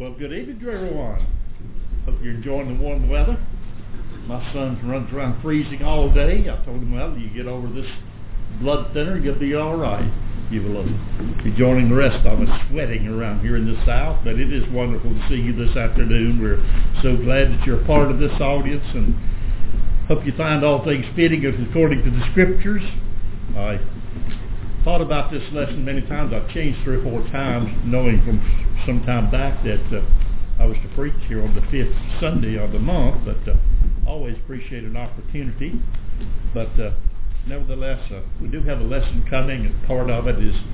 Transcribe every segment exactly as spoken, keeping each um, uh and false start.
Well, good evening to everyone. Hope you're enjoying the warm weather. My son runs around freezing all day. I told him, well, you get over this blood thinner, you'll be all right. You will be joining the rest of us sweating around here in the South, but it is wonderful to see you this afternoon. We're so glad that you're a part of this audience, and hope you find all things fitting according to the Scriptures. I thought about this lesson many times. I've changed three or four times, knowing from some time back that uh, I was to preach here on the fifth Sunday of the month, but uh, always appreciate an opportunity. But uh, nevertheless, uh, we do have a lesson coming, and part of it is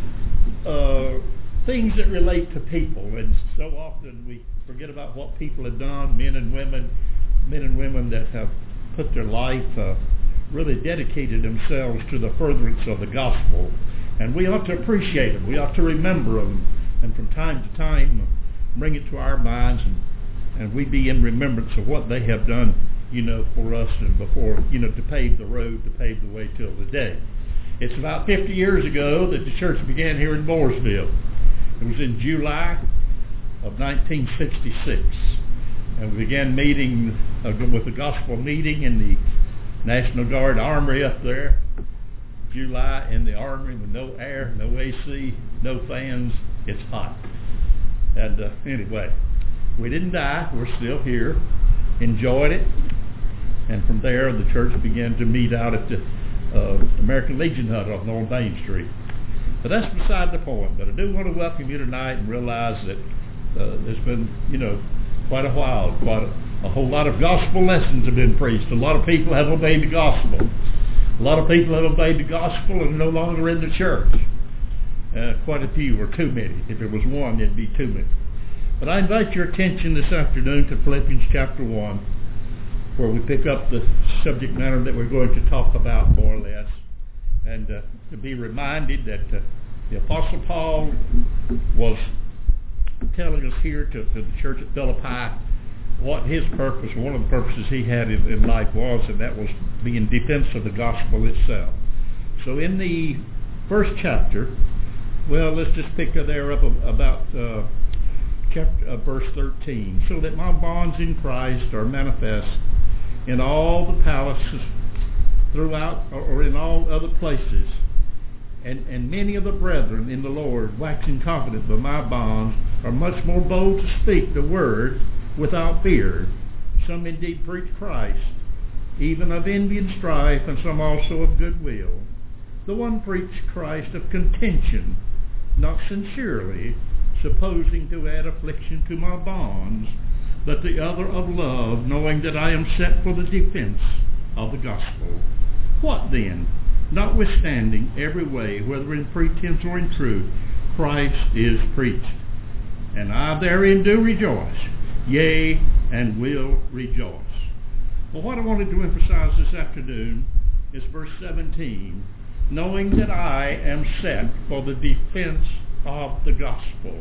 uh, things that relate to people. And so often we forget about what people have done, men and women, men and women that have put their life, uh, really dedicated themselves to the furtherance of the gospel. And we ought to appreciate them. We ought to remember them. And from time to time, bring it to our minds, and, and we be in remembrance of what they have done, you know, for us and before, you know, to pave the road, to pave the way till the day. It's about fifty years ago that the church began here in Mooresville. It was in July of nineteen sixty-six. And we began meeting uh, with the gospel meeting in the National Guard Armory up there. July in the armory with no air, no A C, no fans. It's hot. And uh, anyway, we didn't die. We're still here. Enjoyed it. And from there, the church began to meet out at the uh, American Legion Hut on North Main Street. But that's beside the point. But I do want to welcome you tonight and realize that uh, there's been, you know, quite a while, quite a, a whole lot of gospel lessons have been preached. A lot of people have obeyed the gospel. A lot of people have obeyed the gospel and are no longer in the church. Uh, quite a few, or too many. If it was one, it'd be too many. But I invite your attention this afternoon to Philippians chapter one, where we pick up the subject matter that we're going to talk about more or less, and uh, to be reminded that uh, the Apostle Paul was telling us here to, to the church at Philippi what his purpose, one of the purposes he had in, in life was, and that was being in defense of the gospel itself. So in the first chapter, well, let's just pick there up about uh, chapter, uh, verse thirteen. So that my bonds in Christ are manifest in all the palaces throughout, or, or in all other places, and, and many of the brethren in the Lord, waxing confident by my bonds, are much more bold to speak the word without fear. Some indeed preach Christ, even of envy and strife, and some also of goodwill. The one preached Christ of contention, not sincerely, supposing to add affliction to my bonds, but the other of love, knowing that I am set for the defense of the gospel. What then? Notwithstanding every way, whether in pretense or in truth, Christ is preached. And I therein do rejoice, yea, and will rejoice. Well, what I wanted to emphasize this afternoon is verse seventeen, knowing that I am set for the defense of the gospel.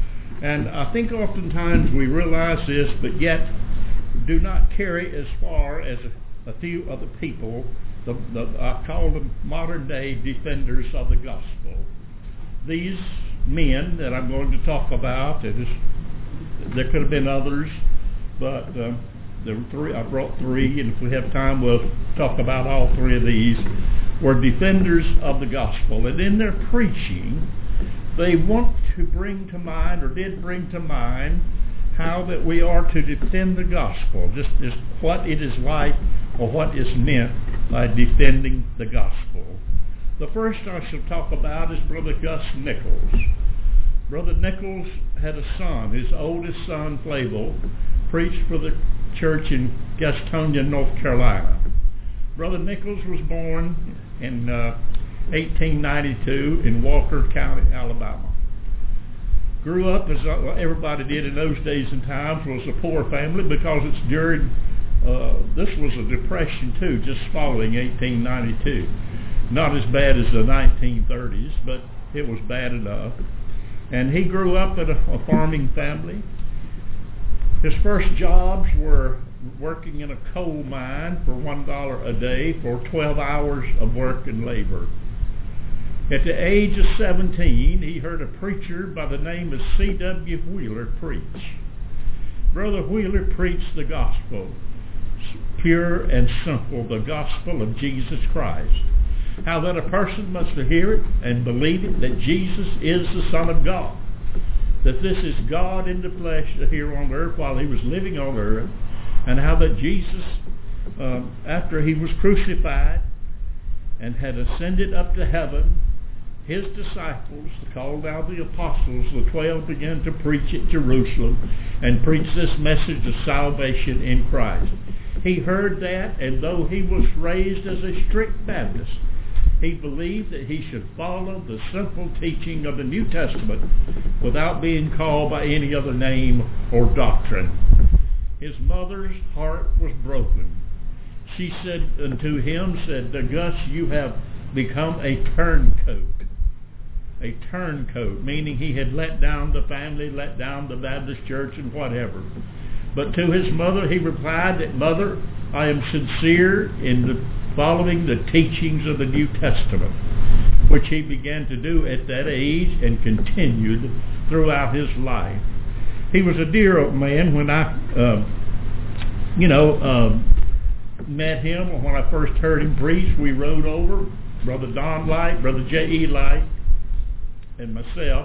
And I think oftentimes we realize this, but yet do not carry as far as a, a few other people, the, the, I call them modern day defenders of the gospel. These men that I'm going to talk about, it is, there could have been others, but uh, there were three. I brought three, and if we have time, we'll talk about all three of these. Were defenders of the gospel, and in their preaching, they want to bring to mind, or did bring to mind, how that we are to defend the gospel, just as what it is like, or what is meant by defending the gospel. The first I shall talk about is Brother Gus Nichols. Brother Nichols had a son. His oldest son, Flavel, preached for the church in Gastonia, North Carolina. Brother Nichols was born in uh, eighteen ninety-two in Walker County, Alabama. Grew up, as everybody did in those days and times, was a poor family because it's during, uh, this was a depression too, just following eighteen ninety-two. Not as bad as the nineteen thirties, but it was bad enough. And he grew up in a, a farming family. His first jobs were working in a coal mine for one dollar a day for twelve hours of work and labor. At the age of seventeen, he heard a preacher by the name of C W Wheeler preach. Brother Wheeler preached the gospel, pure and simple, the gospel of Jesus Christ. How that a person must hear it and believe it, that Jesus is the Son of God, that this is God in the flesh here on earth while he was living on earth, and how that Jesus, um, after he was crucified and had ascended up to heaven, his disciples, called out the apostles, the twelve, began to preach at Jerusalem and preach this message of salvation in Christ. He heard that, and though he was raised as a strict Baptist, he believed that he should follow the simple teaching of the New Testament without being called by any other name or doctrine. His mother's heart was broken. She said unto him, said, Gus, you have become a turncoat. A turncoat, meaning he had let down the family, let down the Baptist church and whatever. But to his mother he replied that, Mother, I am sincere in the following the teachings of the New Testament, which he began to do at that age and continued throughout his life. He was a dear old man when I, uh, you know, uh, met him, or when I first heard him preach. We rode over, Brother Don Light, Brother J E Light, and myself,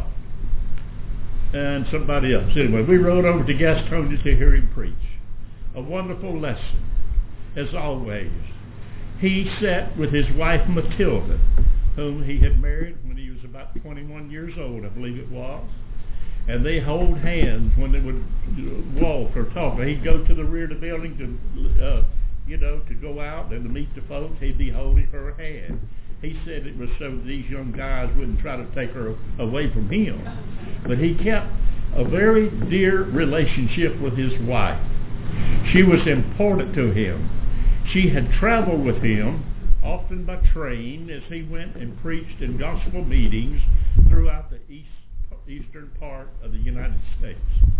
and somebody else. Anyway, we rode over to Gastonia to hear him preach. A wonderful lesson, as always. He sat with his wife Matilda, whom he had married when he was about twenty-one years old, I believe it was. And they hold hands when they would walk or talk. He'd go to the rear of the building to, uh, you know, to go out and to meet the folks. He'd be holding her hand. He said it was so that these young guys wouldn't try to take her away from him. But he kept a very dear relationship with his wife. She was important to him. She had traveled with him, often by train, as he went and preached in gospel meetings throughout the east, eastern part of the United States.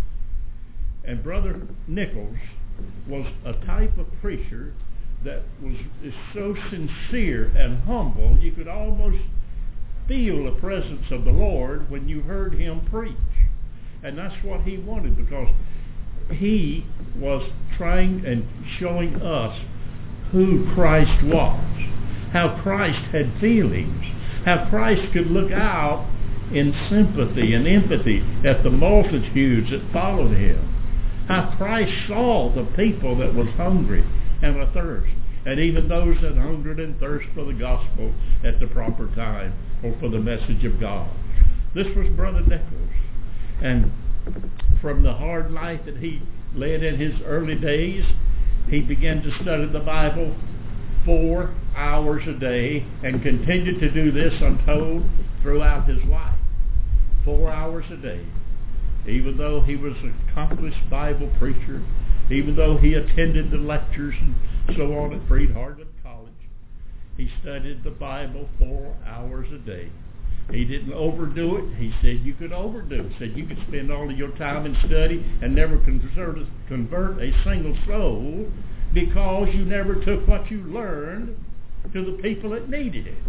And Brother Nichols was a type of preacher that was is so sincere and humble, you could almost feel the presence of the Lord when you heard him preach. And that's what he wanted, because he was trying and showing us who Christ was, how Christ had feelings, how Christ could look out in sympathy and empathy at the multitudes that followed him, how Christ saw the people that was hungry and athirst, and even those that hungered and thirsted for the gospel at the proper time, or for the message of God. This was Brother Nichols. And from the hard life that he led in his early days, he began to study the Bible four hours a day and continued to do this, I'm told, throughout his life. Four hours a day. Even though he was an accomplished Bible preacher, even though he attended the lectures and so on at Freed Hardeman College, he studied the Bible four hours a day. He didn't overdo it. He said you could overdo it. He said you could spend all of your time in study and never convert, convert a single soul, because you never took what you learned to the people that needed it.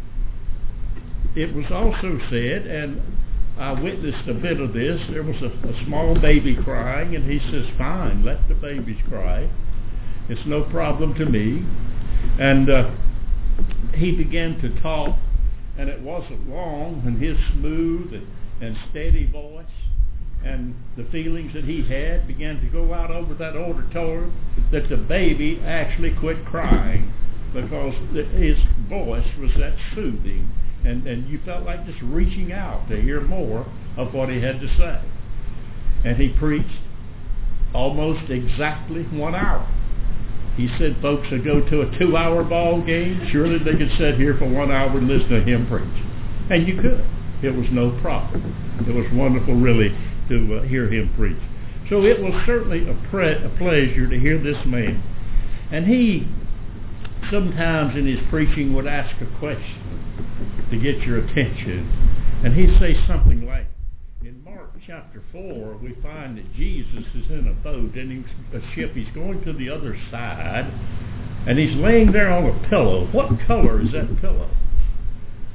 It was also said, and I witnessed a bit of this, there was a, a small baby crying, and he says, fine, let the babies cry. It's no problem to me. And uh, he began to talk, and it wasn't long when his smooth and, and steady voice and the feelings that he had began to go out over that auditorium that the baby actually quit crying, because the, his voice was that soothing. And, and you felt like just reaching out to hear more of what he had to say. And he preached almost exactly one hour. He said folks would go to a two-hour ball game, surely they could sit here for one hour and listen to him preach. And you could. It was no problem. It was wonderful, really, to uh, hear him preach. So it was certainly a, pre- a pleasure to hear this man. And he sometimes in his preaching would ask a question to get your attention. And he'd say something like, in Mark chapter four, we find that Jesus is in a boat, and he's a ship. He's going to the other side, and he's laying there on a pillow. What color is that pillow?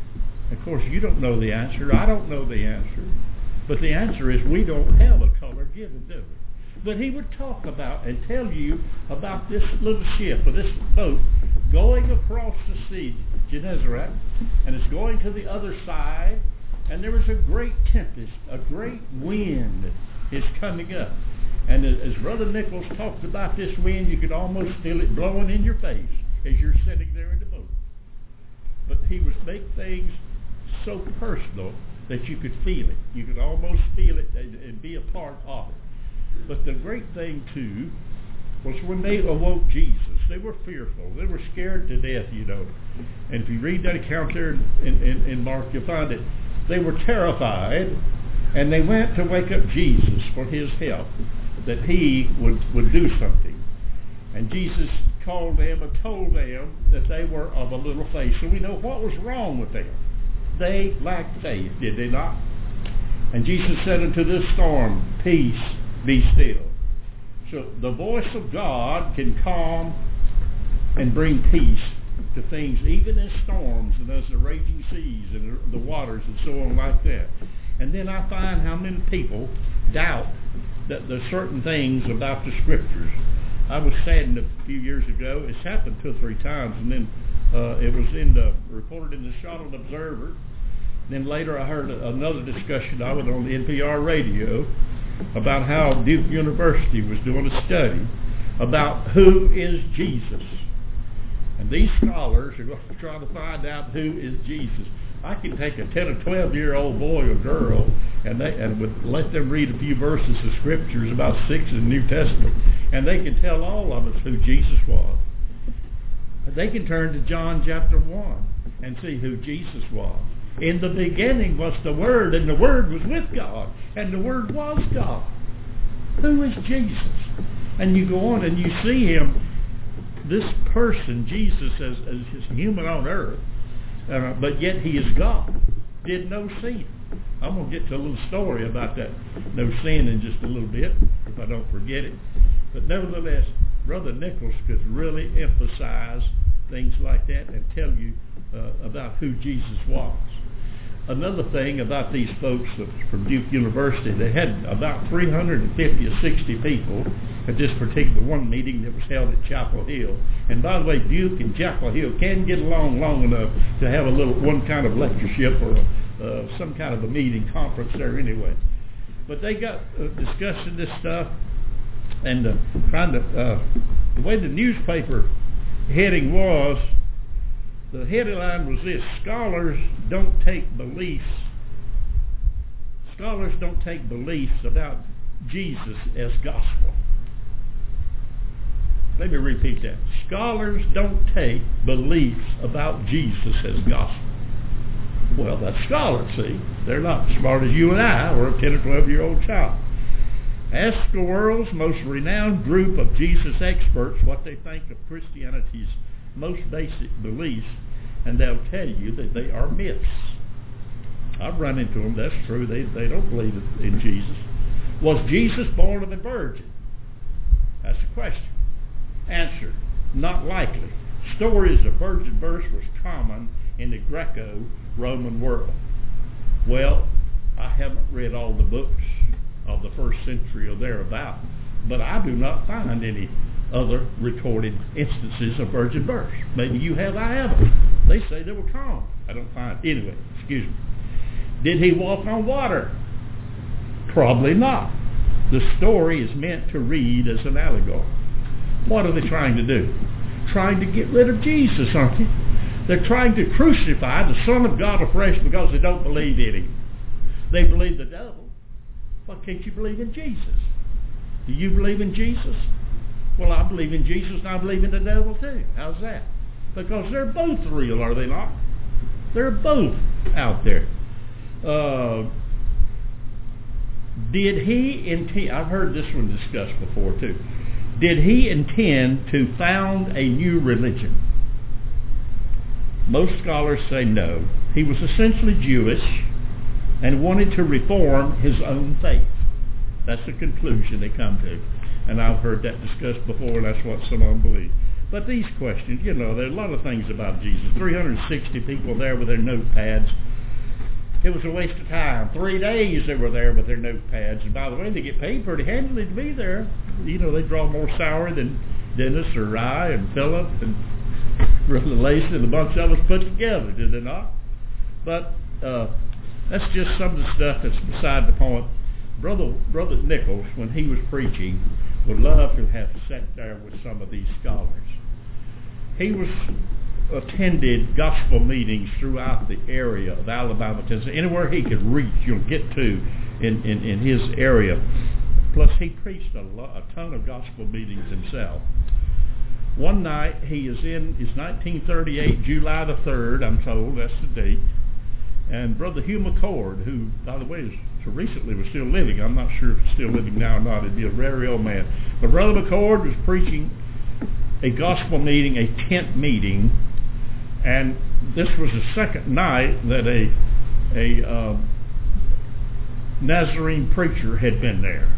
Of course, you don't know the answer. I don't know the answer. But the answer is we don't have a color given, do we? But he would talk about and tell you about this little ship or this boat going across the sea, Gennesaret, and it's going to the other side, and there was a great tempest, a great wind is coming up. And as Brother Nichols talked about this wind, you could almost feel it blowing in your face as you're sitting there in the boat. But he would make things so personal that you could feel it. You could almost feel it and, and be a part of it. But the great thing, too, was when they awoke Jesus, they were fearful. They were scared to death, you know. And if you read that account there in, in, in Mark, you'll find it. They were terrified, and they went to wake up Jesus for his help, that he would, would do something. And Jesus called them and told them that they were of a little faith. So we know what was wrong with them. They lacked faith, did they not? And Jesus said unto this storm, peace, be still. So the voice of God can calm and bring peace to things, even in storms and as the raging seas and the waters and so on like that. And then I find how many people doubt that there's certain things about the Scriptures. I was saddened a few years ago. It's happened two or three times, and then uh, it was in the reported in the Charlotte Observer. Then later I heard another discussion of it on the N P R radio about how Duke University was doing a study about who is Jesus. And these scholars are going to try to find out who is Jesus. I can take a ten or twelve year old boy or girl and they and would let them read a few verses of Scriptures, about six in the New Testament, and they can tell all of us who Jesus was. They can turn to John chapter one and see who Jesus was. In the beginning was the Word, and the Word was with God, and the Word was God. Who is Jesus? And you go on and you see him, this person, Jesus, as, as his human on earth, uh, but yet he is God. Did no sin. I'm going to get to a little story about that no sin in just a little bit, if I don't forget it. But nevertheless, Brother Nichols could really emphasize things like that and tell you uh, about who Jesus was. Another thing about these folks from Duke University, they had about three hundred fifty or sixty people at this particular one meeting that was held at Chapel Hill. And by the way, Duke and Chapel Hill can get along long enough to have a little one kind of lectureship or a, uh, some kind of a meeting conference there anyway. But they got uh, discussing this stuff and uh, trying to, uh, the way the newspaper heading was, the headline was this: scholars don't take beliefs. Scholars don't take beliefs about Jesus as gospel. Let me repeat that. Scholars don't take beliefs about Jesus as gospel. Well, that's scholars, see. They're not as smart as you and I or a ten or twelve year old child. Ask the world's most renowned group of Jesus experts what they think of Christianity's most basic beliefs, and they'll tell you that they are myths. I've run into them. That's true. They, they don't believe in Jesus. Was Jesus born of a virgin? That's the question. Answer: not likely. Stories of virgin birth was common in the Greco-Roman world. Well, I haven't read all the books of the first century or thereabout, but I do not find any other recorded instances of virgin birth. Maybe you have, I haven't. They say they were common. I don't find. Anyway, excuse me. Did he walk on water? Probably not. The story is meant to read as an allegory. What are they trying to do? Trying to get rid of Jesus, aren't they? They're trying to crucify the Son of God afresh because they don't believe in him. They believe the devil. Why can't you believe in Jesus? Do you believe in Jesus? Well, I believe in Jesus and I believe in the devil too. How's that? Because they're both real, are they not? They're both out there. Uh, did he intend, I've heard this one discussed before too. Did he intend to found a new religion? Most scholars say no. He was essentially Jewish and wanted to reform his own faith. That's the conclusion they come to. And I've heard that discussed before, and that's what some of them believe. But these questions, you know, there are a lot of things about Jesus. three hundred sixty people there with their notepads it was a waste of time. Three days they were there with their notepads. And by the way, they get paid pretty handily to be there. You know, they draw more salary than Dennis or I and Philip and Brother Lacey and a bunch of us put together, did they not? But uh, that's just some of the stuff that's beside the point. Brother Brother Nichols, when he was preaching, would love to have sat there with some of these scholars. He was attended gospel meetings throughout the area of Alabama, Tennessee, anywhere he could reach, you'll get to in, in, in his area. Plus, he preached a, lot, a ton of gospel meetings himself. One night, he is in, it's nineteen thirty-eight, July the third, I'm told, that's the date, and Brother Hugh McCord, who, by the way, is, so recently was still living, I'm not sure if he's still living now or not, he'd be a very old man, but Brother McCord was preaching a gospel meeting, a tent meeting, and this was the second night that a a uh, Nazarene preacher had been there.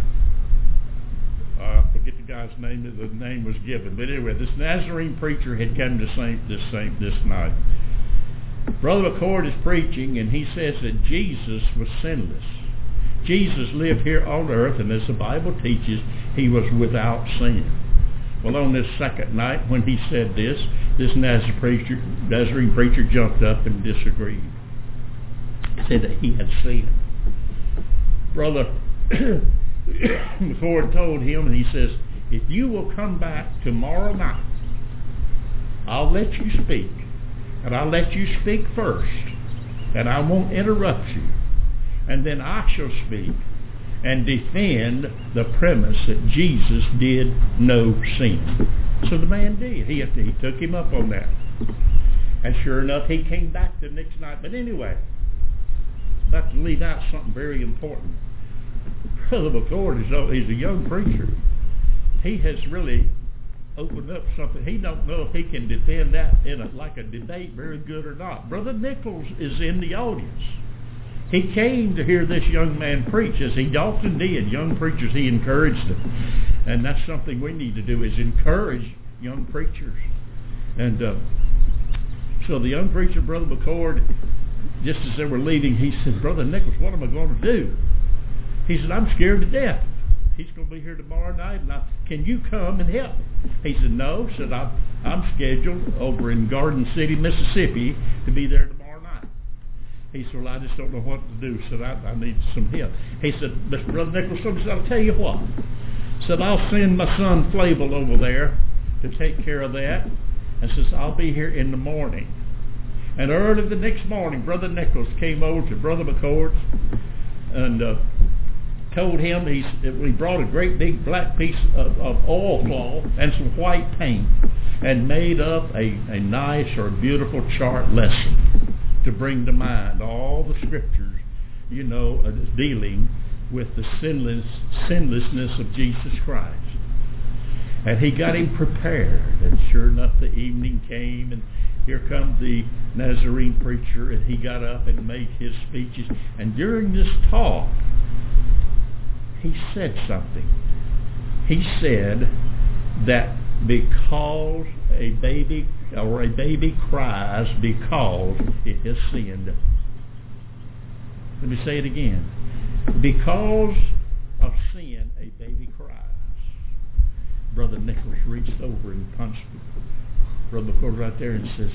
Uh, I forget the guy's name. The name was given, but anyway, this Nazarene preacher had come to Saint this Saint this night. Brother McCord is preaching, and he says that Jesus was sinless. Jesus lived here on earth, and as the Bible teaches, he was without sin. Well, on this second night, when he said this, this Nazarene preacher, Nazarene preacher jumped up and disagreed. He said that he had sinned. Brother McCord told him, and he says, if you will come back tomorrow night, I'll let you speak. And I'll let you speak first. And I won't interrupt you. And then I shall speak and defend the premise that Jesus did no sin. So the man did. He, he took him up on that. And sure enough, he came back the next night. But anyway, I'd like to leave out something very important. Brother McCord is he's a young preacher. He has really opened up something. He don't know if he can defend that in a, like a debate very good or not. Brother Nichols is in the audience. He came to hear this young man preach, as he often did. Young preachers, he encouraged them. And that's something we need to do, is encourage young preachers. And uh, so the young preacher, Brother McCord, just as they were leaving, he said, Brother Nichols, what am I going to do? He said, I'm scared to death. He's going to be here tomorrow night, and I, can you come and help me? He said, no. He said, I'm, I'm scheduled over in Garden City, Mississippi, to be there tomorrow night. He said, well, I just don't know what to do. He said, I, I need some help. He said, Mister Brother Nichols, he said, I'll tell you what. He said, I'll send my son Flavel over there to take care of that. And says, I'll be here in the morning. And early the next morning, Brother Nichols came over to Brother McCord's and uh, told him he's, he brought a great big black piece of, of oilcloth and some white paint and made up a, a nice or beautiful chart lesson to bring to mind all the scriptures, you know, uh, dealing with the sinless, sinlessness of Jesus Christ. And he got him prepared, and sure enough the evening came, and here comes the Nazarene preacher, and he got up and made his speeches. And during this talk, he said something. He said that because a baby or a baby cries because it has sinned. Let me say it again. Because of sin, a baby cries. Brother Nichols reached over and punched Brother McCord right there and says,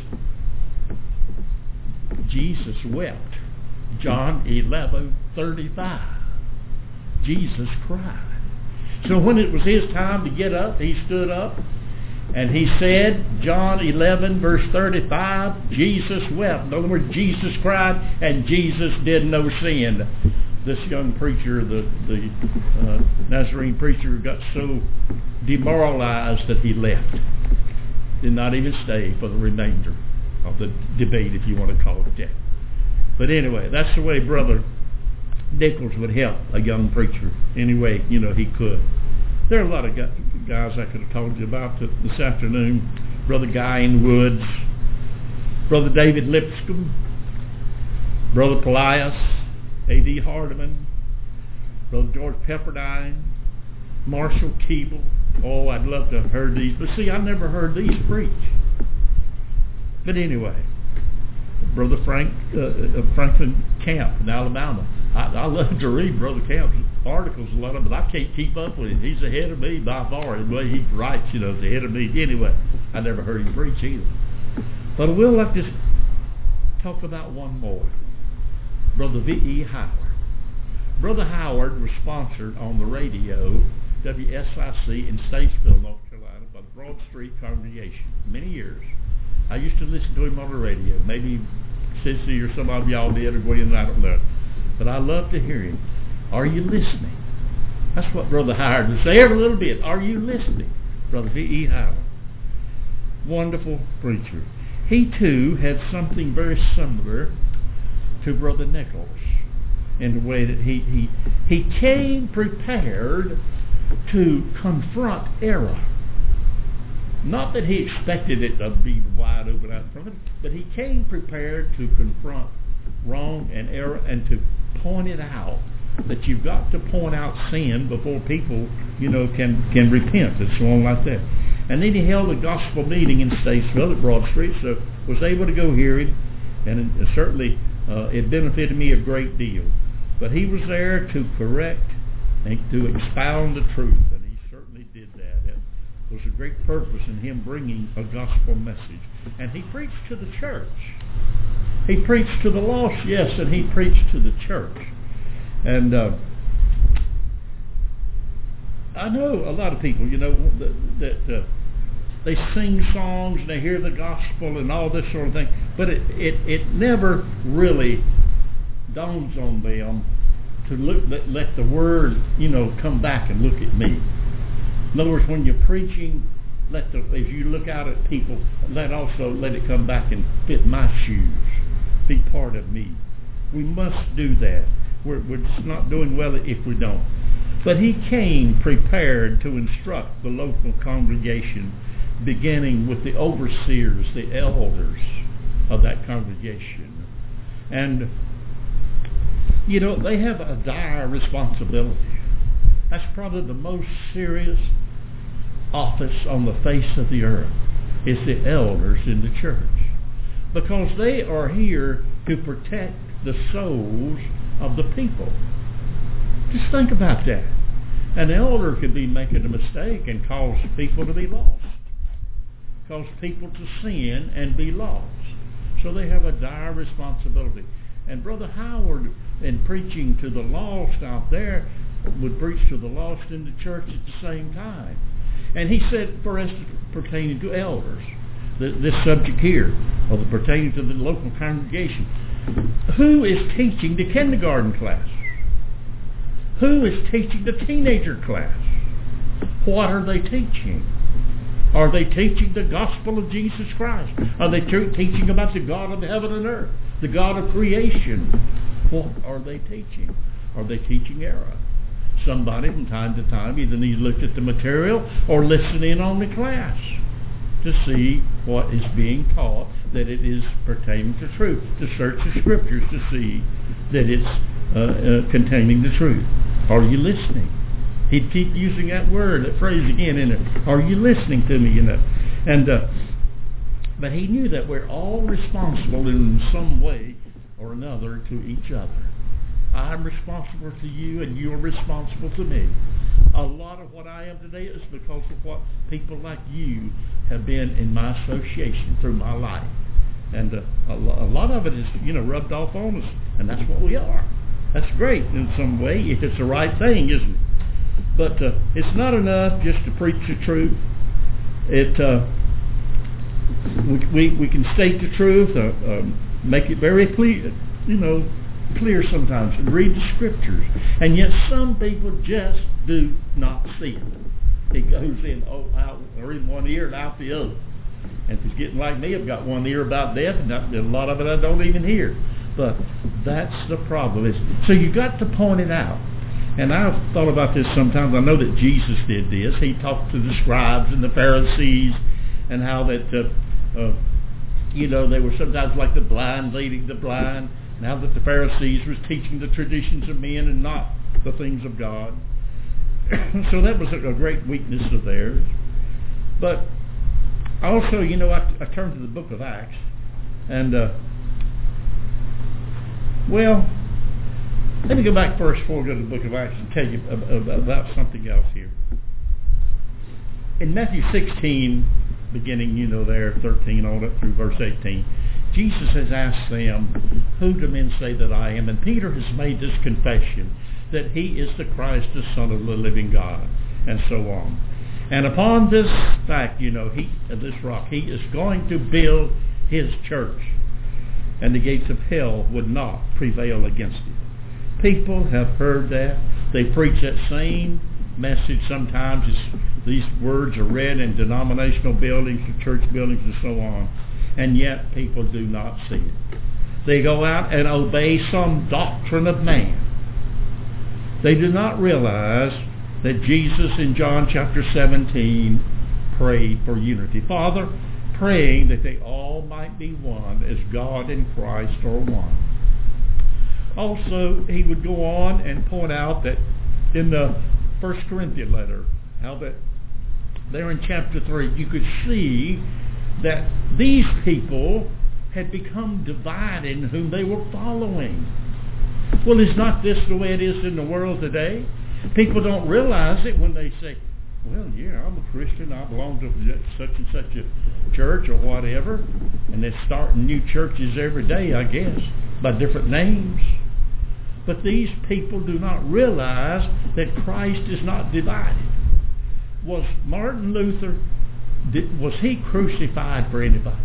Jesus wept. John eleven thirty-five. Jesus cried. So when it was his time to get up, he stood up and he said, John eleven verse thirty-five, Jesus wept. In other words, Jesus cried and Jesus did no sin. This young preacher, the, the uh, Nazarene preacher, got so demoralized that he left. Did not even stay for the remainder of the debate, if you want to call it that. But anyway, that's the way Brother Nichols would help a young preacher any way, you know, he could. There are a lot of guys I could have told you about this afternoon. Brother Guy in Woods, Brother David Lipscomb, Brother Polias, A D Hardeman, Brother George Pepperdine, Marshall Keeble. Oh, I'd love to have heard these. But see, I never heard these preach. But anyway, Brother Frank uh, Franklin Camp in Alabama. I, I love to read Brother Camp's articles a lot of, but I can't keep up with him. He's ahead of me by far. The way he writes, you know, is ahead of me. Anyway, I never heard him preach either. But I will like to talk about one more. Brother V E Howard. Brother Howard was sponsored on the radio, W S I C in Statesville, North Carolina, by the Broad Street congregation. Many years. I used to listen to him on the radio. Maybe Sissy or some of y'all did, or Gwen, I don't know. But I love to hear him. Are you listening? That's what Brother Howard would say every little bit. Are you listening? Brother V E Howard. Wonderful preacher. He too had something very similar to Brother Nichols in the way that he, he, he came prepared to confront error. Not that he expected it to be wide open out in front of him, but he came prepared to confront wrong and error and to point it out, that you've got to point out sin before people, you know, can, can repent and so on like that. And then he held a gospel meeting in Statesville at Broad Street, so was able to go hear him, and it, certainly uh, it benefited me a great deal. But he was there to correct and to expound the truth, and he certainly did that. It was a great purpose in him bringing a gospel message. And he preached to the church. He preached to the lost, yes, and he preached to the church. And uh, I know a lot of people, you know, that, that uh, they sing songs and they hear the gospel and all this sort of thing, but it, it, it never really dawns on them to look, let, let the word, you know, come back and look at me. In other words, when you're preaching, let the, as you look out at people, let also let it come back and fit my shoes, be part of me. We must do that. We're, we're just not doing well if we don't. But he came prepared to instruct the local congregation, beginning with the overseers, the elders of that congregation. And, you know, they have a dire responsibility. That's probably the most serious office on the face of the earth, is the elders in the church. Because they are here to protect the souls of the people. Just think about that. An elder could be making a mistake and cause people to be lost. Cause people to sin and be lost. So they have a dire responsibility. And Brother Howard, in preaching to the lost out there, would preach to the lost in the church at the same time. And he said, for instance, pertaining to elders, this subject here, of the pertaining to the local congregation, who is teaching the kindergarten class? Who is teaching the teenager class? What are they teaching? Are they teaching the gospel of Jesus Christ? Are they t- teaching about the God of heaven and earth, the God of creation? What are they teaching? Are they teaching error? Somebody from time to time either needs to look at the material or listen in on the class to see what is being taught, that it is pertaining to truth, to search the scriptures to see that it's uh, uh, containing the truth. Are you listening? He'd keep using that word, that phrase again in it. Are you listening to me? You know, and uh, but he knew that we're all responsible in some way or another to each other. I'm responsible to you, and you're responsible to me. A lot of what I am today is because of what people like you have been in my association through my life. And uh, a, lo- a lot of it is, you know, rubbed off on us, and that's what we are. That's great in some way, if it's the right thing, isn't it? But uh, it's not enough just to preach the truth. It uh, we, we we can state the truth, uh, uh, make it very clear, you know, clear sometimes, and read the scriptures, and yet some people just do not see it. It goes in oh, out, or in one ear and out the other. And if it's getting like me, I've got one ear about death, and a lot of it I don't even hear. But that's the problem. It's, so you got to point it out. And I've thought about this sometimes. I know that Jesus did this. He talked to the scribes and the Pharisees, and how that, uh, uh, you know, they were sometimes like the blind leading the blind. Now that the Pharisees was teaching the traditions of men and not the things of God. So that was a, a great weakness of theirs. But also, you know, I, I turned to the book of Acts, and uh, Well, let me go back first before we go to the book of Acts and tell you about something else here. In Matthew sixteen, beginning, you know, there, thirteen on up through verse eighteen, Jesus has asked them, who do men say that I am? And Peter has made this confession that he is the Christ, the Son of the living God, and so on. And upon this fact, you know, he, this rock, he is going to build his church, and the gates of hell would not prevail against it. People have heard that. They preach that same message sometimes as these words are read in denominational buildings, or church buildings, and so on, and yet people do not see it. They go out and obey some doctrine of man. They do not realize that Jesus in John chapter seventeen prayed for unity. Father, praying that they all might be one as God and Christ are one. Also, he would go on and point out that in the First Corinthians letter, how that there in chapter three, you could see that these people had become divided in whom they were following. Well, is not this the way it is in the world today? People don't realize it when they say, well, yeah, I'm a Christian, I belong to such and such a church or whatever, and they're starting new churches every day, I guess, by different names. But these people do not realize that Christ is not divided. Was Martin Luther, did, was he crucified for anybody?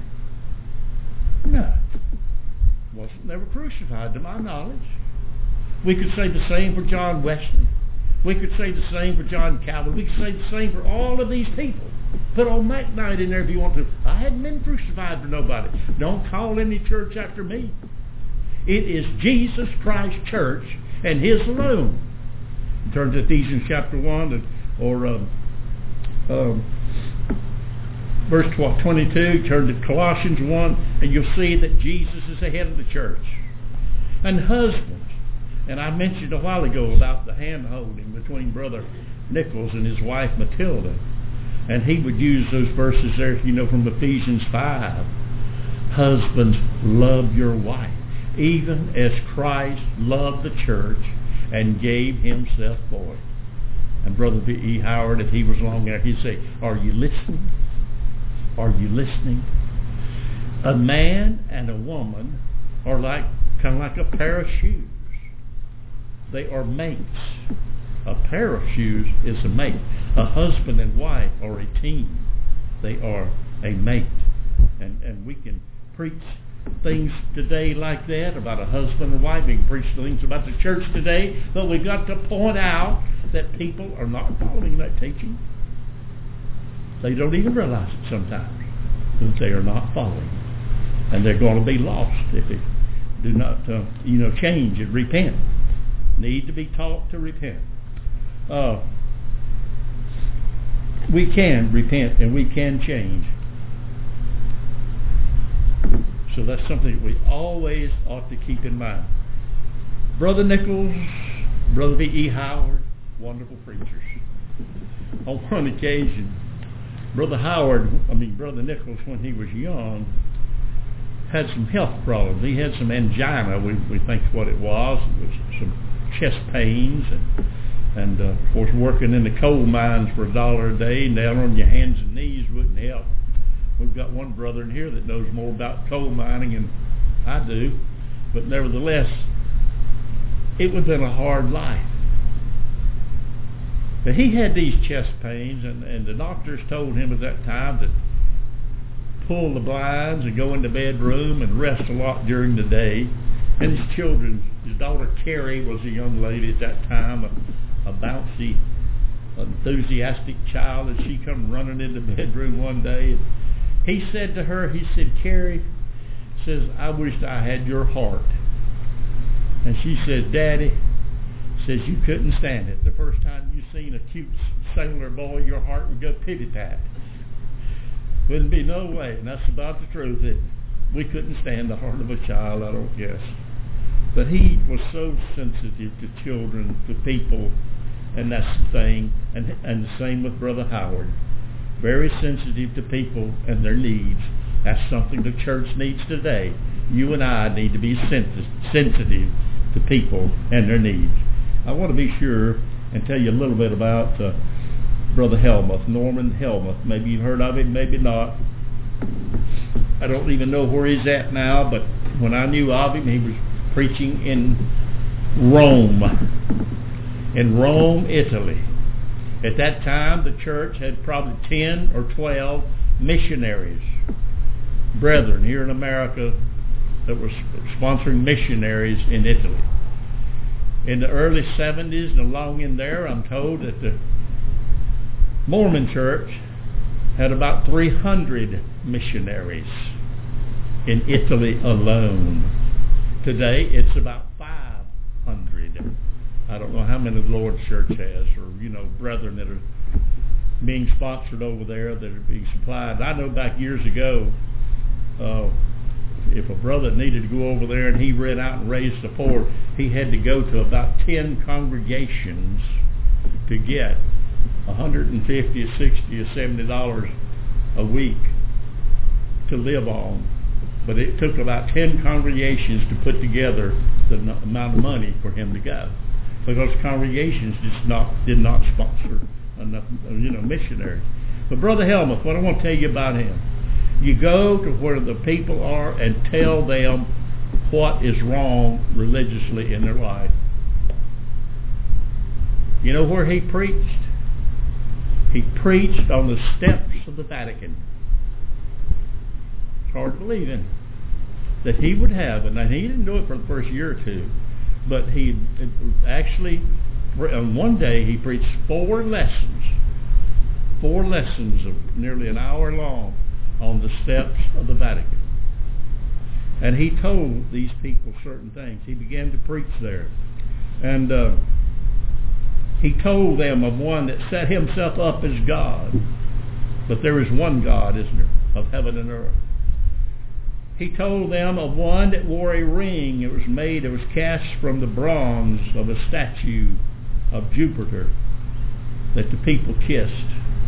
No. Wasn't never crucified to my knowledge. We could say the same for John Wesley. We could say the same for John Calvin. We could say the same for all of these people. Put old McKnight in there if you want to. I hadn't been crucified for nobody. Don't call any church after me. It is Jesus Christ Church and his alone. Turn to Ephesians chapter one or um, um, verse twenty-two. Turn to Colossians one and you'll see that Jesus is the head of the church. And husbands, and I mentioned a while ago about the hand-holding between Brother Nichols and his wife Matilda. And he would use those verses there, you know, from Ephesians five. Husbands, love your wife, even as Christ loved the church and gave himself for it. And Brother B E. Howard, if he was long there, he'd say, are you listening? Are you listening? A man and a woman are like kind of like a pair of shoes. They are mates. A pair of shoes is a mate. A husband and wife are a team. They are a mate. And, and we can preach things today like that about a husband and wife. We can preach things about the church today, but we've got to point out that people are not following that teaching. They don't even realize it sometimes, that they are not following. And they're going to be lost if they do not, uh, you know, change and repent. Need to be taught to repent. Uh, we can repent and we can change. So that's something that we always ought to keep in mind. Brother Nichols, Brother B E. Howard, wonderful preachers. On one occasion, Brother Howard, I mean Brother Nichols, when he was young, had some health problems. He had some angina, we, we think what it was. It was some chest pains, and, and uh, of course working in the coal mines for a dollar a day, down on your hands and knees wouldn't help. We've got one brother in here that knows more about coal mining than I do, but nevertheless, it would have been a hard life. But he had these chest pains, and, and the doctors told him at that time to pull the blinds and go in the bedroom and rest a lot during the day. And his children, his daughter Carrie was a young lady at that time, a, a bouncy, enthusiastic child, and she come running in the bedroom one day. And he said to her, he said, Carrie, says, I wished I had your heart. And she said, Daddy, says, you couldn't stand it. The first time you seen a cute sailor boy, your heart would go pity-pat. Wouldn't be no way. And that's about the truth. It, we couldn't stand the heart of a child, I don't guess. But he was so sensitive to children, to people, and that's the thing. And, and the same with Brother Howard. Very sensitive to people and their needs. That's something the church needs today. You and I need to be sensi- sensitive to people and their needs. I want to be sure and tell you a little bit about uh, Brother Helmuth, Norman Helmuth. Maybe you've heard of him, maybe not. I don't even know where he's at now, but when I knew of him, he was preaching in Rome, in Rome, Italy. At that time, the church had probably ten or twelve missionaries, brethren here in America that were sponsoring missionaries in Italy. In the early seventies and along in there, I'm told that the Mormon church had about three hundred missionaries in Italy alone. Today, it's about five hundred. I don't know how many the Lord's church has, or, you know, brethren that are being sponsored over there that are being supplied. I know back years ago, uh, if a brother needed to go over there and he ran out and raised the poor, he had to go to about ten congregations to get one hundred fifty or sixty or seventy dollars a week to live on. But it took about ten congregations to put together the n- amount of money for him to go, because congregations just not did not sponsor enough, you know, missionaries. But Brother Helmuth, what I want to tell you about him, you go to where the people are and tell them what is wrong religiously in their life. You know where he preached? He preached on the steps of the Vatican. It's hard to believe in that he would have, and he didn't do it for the first year or two, but he actually, on one day, he preached four lessons, four lessons of nearly an hour long on the steps of the Vatican. And he told these people certain things. He began to preach there. And uh, he told them of one that set himself up as God. But there is one God, isn't there, of heaven and earth. He told them of one that wore a ring. It was made, it was cast from the bronze of a statue of Jupiter that the people kissed.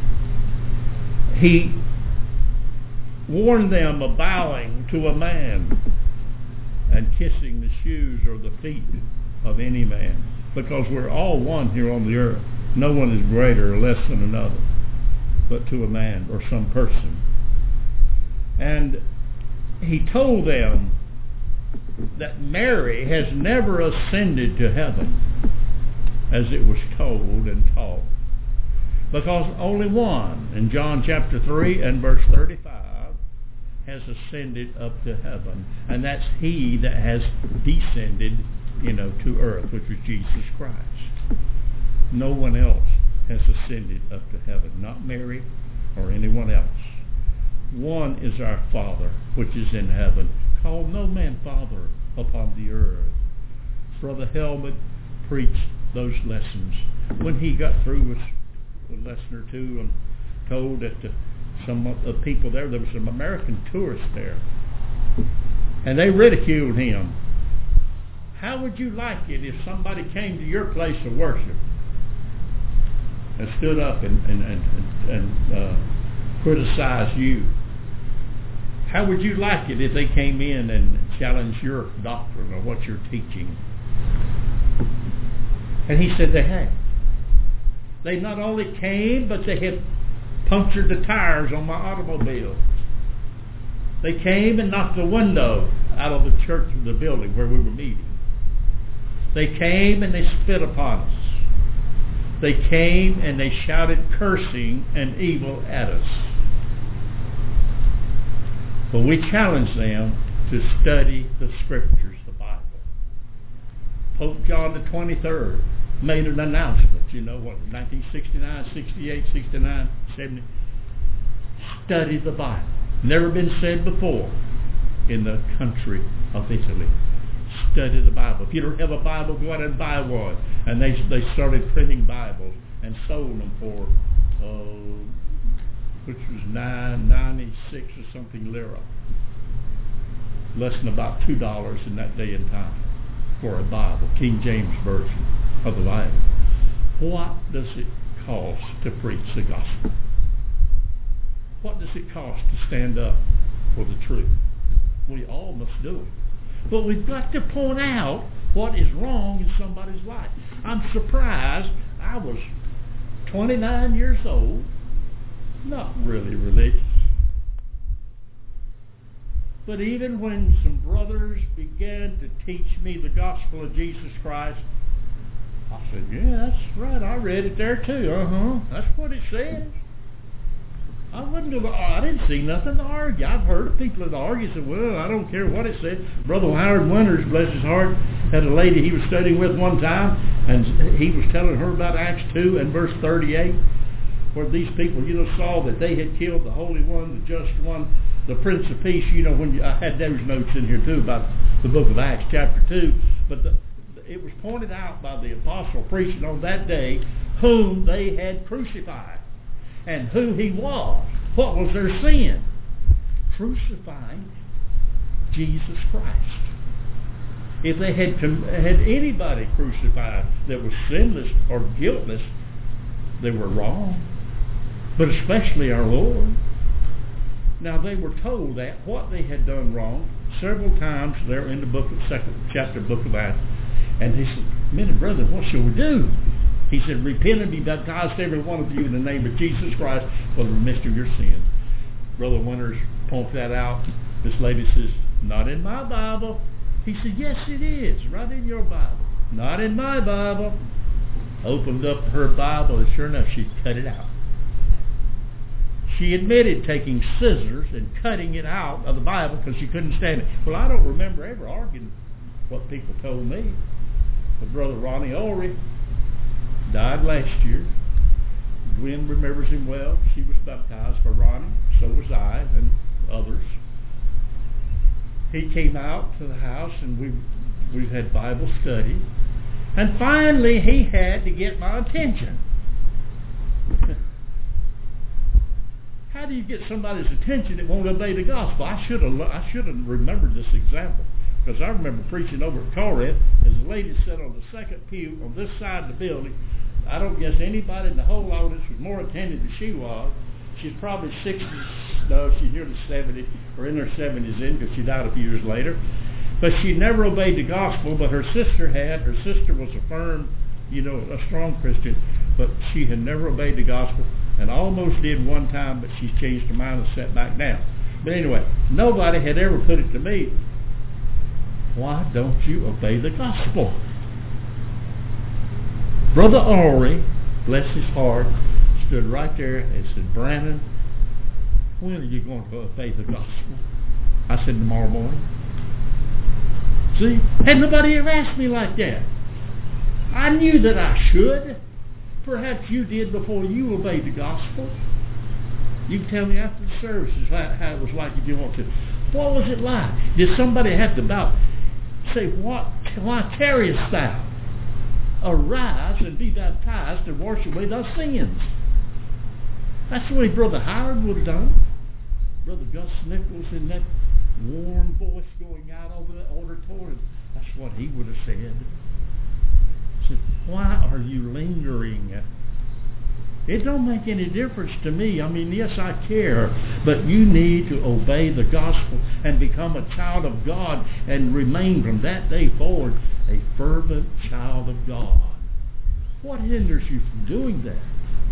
He warned them of bowing to a man and kissing the shoes or the feet of any man, because we're all one here on the earth. No one is greater or less than another, but to a man or some person. And he told them that Mary has never ascended to heaven, as it was told and taught, because only one, in John chapter three and verse thirty-five, has ascended up to heaven, and that's he that has descended, you know, to earth, which was Jesus Christ. No one else has ascended up to heaven, not Mary or anyone else. One is our Father, which is in heaven. Call no man Father upon the earth. Brother Helmuth preached those lessons. When he got through with a lesson or two, and told that the, some of the people there, there were some American tourists there, and they ridiculed him. How would you like it if somebody came to your place of worship and stood up and, and, and, and, and uh, criticized you? How would you like it if they came in and challenged your doctrine or what you're teaching? And he said they had. They not only came, but they had punctured the tires on my automobile. They came and knocked the window out of the church, the building where we were meeting. They came and they spit upon us. They came and they shouted cursing and evil at us. But we challenged them to study the Scriptures, the Bible. Pope John the twenty-third made an announcement, you know what, nineteen sixty-nine, sixty-eight, sixty-nine, seventy. Study the Bible. Never been said before in the country of Italy. Study the Bible. If you don't have a Bible, go out and buy one. And they they started printing Bibles and sold them for, uh, which was nine ninety-six or something lira. Less than about two dollars in that day and time for a Bible, King James Version of the Bible. What does it cost to preach the gospel? What does it cost to stand up for the truth? We all must do it. But we've got to point out what is wrong in somebody's life. I'm surprised. I was twenty-nine years old, not really religious. But even when some brothers began to teach me the gospel of Jesus Christ, I said, yeah, that's right. I read it there too. Uh-huh. That's what it says. I wasn't going to, I didn't see nothing to argue. I've heard of people that argue and say, well, I don't care what it said. Brother Howard Winters, bless his heart, had a lady he was studying with one time, and he was telling her about Acts two and verse thirty-eight, where these people, you know, saw that they had killed the Holy One, the Just One, the Prince of Peace. You know, when you, I had those notes in here too about the book of Acts chapter two, but the, it was pointed out by the apostle preaching on that day whom they had crucified. And who he was. What was their sin? Crucifying Jesus Christ. If they had had anybody crucified that was sinless or guiltless, they were wrong. But especially our Lord. Now they were told that what they had done wrong several times there in the book of second chapter book of Acts. And they said, men and brethren, what shall we do? He said, repent and be baptized, every one of you, in the name of Jesus Christ for the remission of your sins. Brother Winters points that out. This lady says, not in my Bible. He said, yes, it is, right in your Bible. Not in my Bible. Opened up her Bible, and sure enough, she cut it out. She admitted taking scissors and cutting it out of the Bible because she couldn't stand it. Well, I don't remember ever arguing what people told me. But Brother Ronnie Ulrich died last year. Gwen remembers him well. She was baptized for Ronnie. So was I and others. He came out to the house and we we've had Bible study. And finally he had to get my attention. How do you get somebody's attention that won't obey the gospel? I should have I should have remembered this example. Because I remember preaching over at Corinth, as a lady sat on the second pew on this side of the building. I don't guess anybody in the whole audience was more attentive than she was. She's probably sixty, no, she's nearly seventy, or in her seventies in, because she died a few years later. But she never obeyed the gospel, but her sister had. Her sister was a firm, you know, a strong Christian, but she had never obeyed the gospel, and almost did one time, but she's changed her mind and sat back down. But anyway, nobody had ever put it to me, why don't you obey the gospel? Brother Ulrich, bless his heart, stood right there and said, Brandon, when are you going to obey the gospel? I said, tomorrow morning. See, had nobody ever asked me like that. I knew that I should. Perhaps you did before you obeyed the gospel. You can tell me after the services how, how it was like if you want to. What was it like? Did somebody have to about say, what, why tarriest thou? Arise and be baptized and wash away thy sins. That's the way Brother Howard would have done. Brother Gus Nichols in that warm voice going out over the auditorium. That's what he would have said. He said, why are you lingering? It don't make any difference to me. I mean, yes, I care, but you need to obey the gospel and become a child of God and remain from that day forward a fervent child of God. What hinders you from doing that?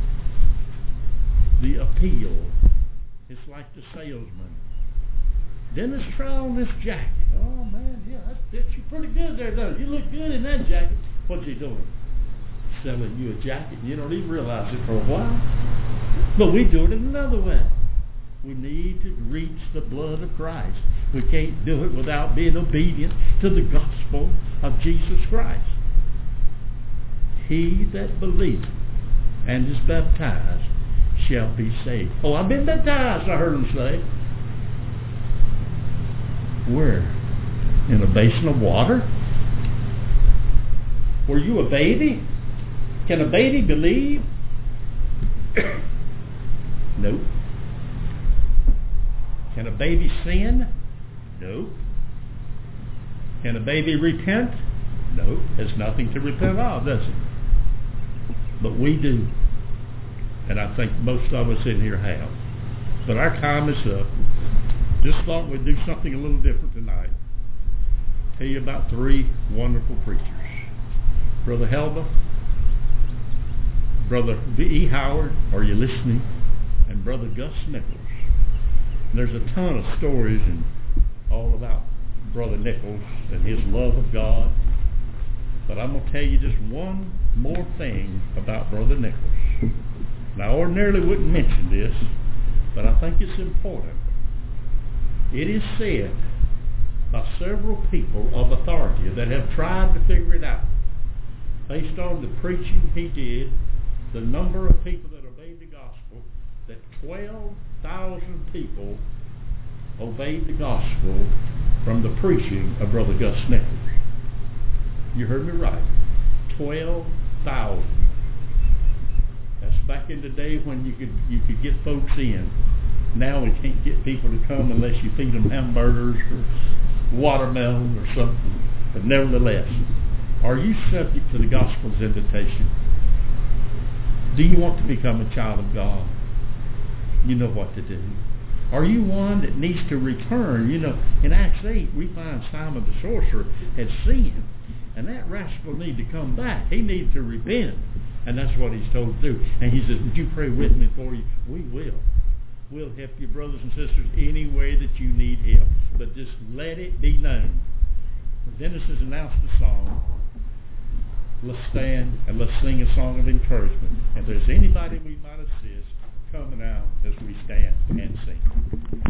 The appeal. It's like the salesman. Dennis, try on this jacket. Oh, man, yeah, that fits you pretty good there, doesn't it? You look good in that jacket. What's he doing? Selling you a jacket. You don't even realize it for a while. But we do it in another way. We need to reach the blood of Christ. We can't do it without being obedient to the gospel of Jesus Christ. He that believeth and is baptized shall be saved. Oh, I've been baptized, I heard him say. Where? In a basin of water? Were you a baby? Can a baby believe? Nope. Can a baby sin? No. Can a baby repent? No. There's nothing to repent of, does it? But we do. And I think most of us in here have. But our time is up. Just thought we'd do something a little different tonight. Tell you about three wonderful preachers. Brother Helba, Brother V E. Howard, are you listening? And Brother Gus Nichols. And there's a ton of stories and all about Brother Nichols and his love of God. But I'm going to tell you just one more thing about Brother Nichols. And I ordinarily wouldn't mention this, but I think it's important. It is said by several people of authority that have tried to figure it out, based on the preaching he did, the number of people that obeyed the gospel, that twelve thousand people obeyed the gospel from the preaching of Brother Gus Nichols. You heard me right. twelve thousand. That's back in the day when you could you could get folks in. Now we can't get people to come unless you feed them hamburgers or watermelon or something. But nevertheless, are you subject to the gospel's invitation? Do you want to become a child of God? You know what to do. Are you one that needs to return? You know, in Acts eight, we find Simon the sorcerer had sinned. And that rascal needed to come back. He needed to repent. And that's what he's told to do. And he says, would you pray with me for you? We will. We'll help you, brothers and sisters, any way that you need help. But just let it be known. Dennis has announced the song. Let's stand and let's sing a song of encouragement. If there's anybody we might assist, coming out as we stand and sing.